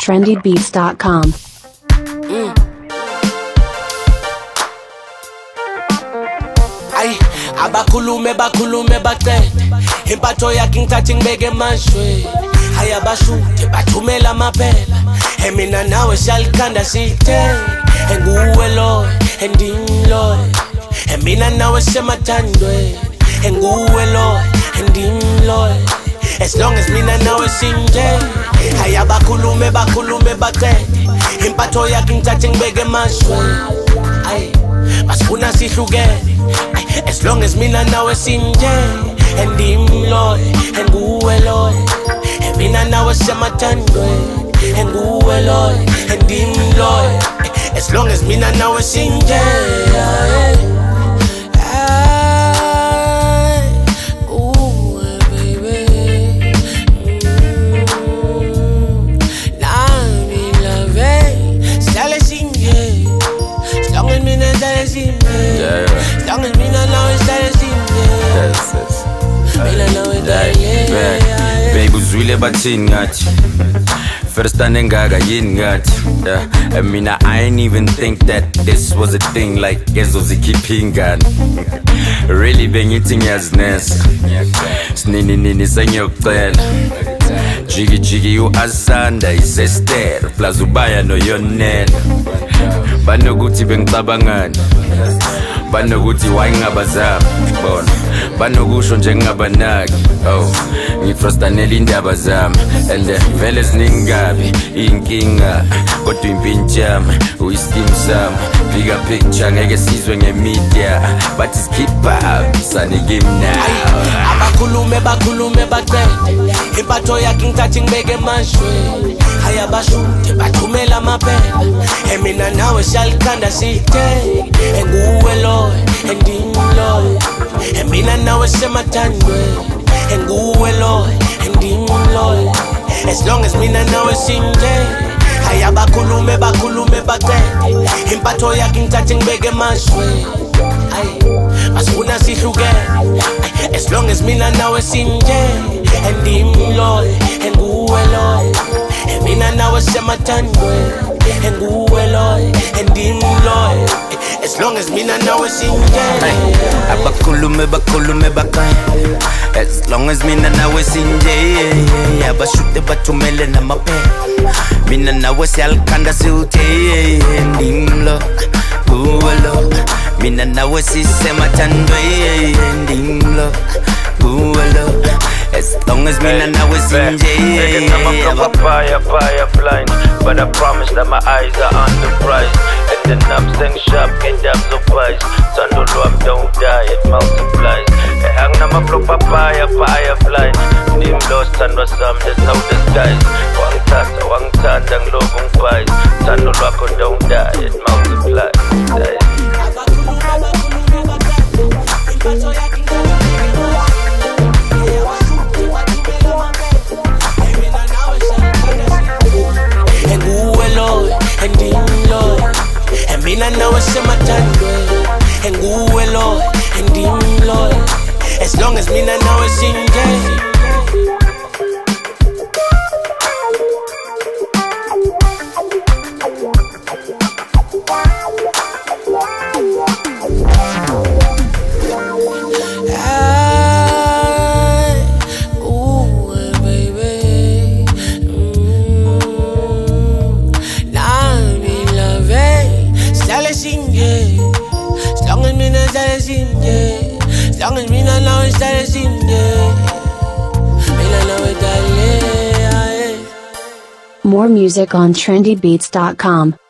trendybeats.com. Ay, abakhulume baqede impatho yakhe ngithathe ngibeke emashwe. Hayi abashude bathumela amaphela mina nawe siyalikhanda sithe nguwe lo endimlo mina nawe semathandwe nguwe lo endimlo. As long as mina nawe sinje. Hayi abakhulume baqede impatho yakhe ngithathe ngibeke emashwe. Ay, basifuna sihlukene. As long as mina nawe sinje endimlo nguwe lo mina nawe semathandwe nguwe lo endimlo. As long as mina nawe sinje. Baby uzwile bathini ngathi first time engaka yini ngathi I mean I ain't even think that this was a thing like ezo zikhipha ingane. Really bengithi ngiyazinesa sinini sengiyokucela jiki u-Asanda isester plus ubaya noyonela banokuthi bengicabangani banokuthi wayengabazami bona banokusho nje ngingabanaki ngifrostanela indaba zami and vele ziningabi inkinga kodwa impintshama uyiskim sami bigger picture ngeke sizwe ngemedia but it's keep up sanike now. Abakhulume baqede impatho yakhe ngithathe ngibeke emashwe. Hayi abashude bathumela amaphela mina nawe siyalikhanda sithe nguwe lo endimlo mina nawe semathandwe nguwe lo endimlo. As long as mina nawe sinje. Hayi abakhulume baqede impatho yakhe ngithathe ngibeke emashwe. Basifuna sihlukene. As long as mina nawe sinje endimlo nguwe lo mina nawe semathandwe nguwe lo endimlo. As long as mina nawe sinje. Abakhulume baqede as long as mina nawe sinje abashude bathumele namaphela mina nawe siyalikhanda sithe endimlo nguwe lo mina nawe sisemathandwe endimlo nguwe lo. As long as me and I was in jail. I'm fire blind, but I promise that my eyes are on the prize. And then I'm saying sharp, get up so fast. Sandolo, don't die, it multiplies. Hang na flow fire blind. Nim lost and was some, there's no disguise. Wang tata, ang lobong pies. Sandolo, don't die, it multiplies. Mina nawe semathandwe nguwe lo endimlo. As long as mina nawe sinje. As long as mina nawe sinje. Mina nawe dale. More music on trendybeats.com.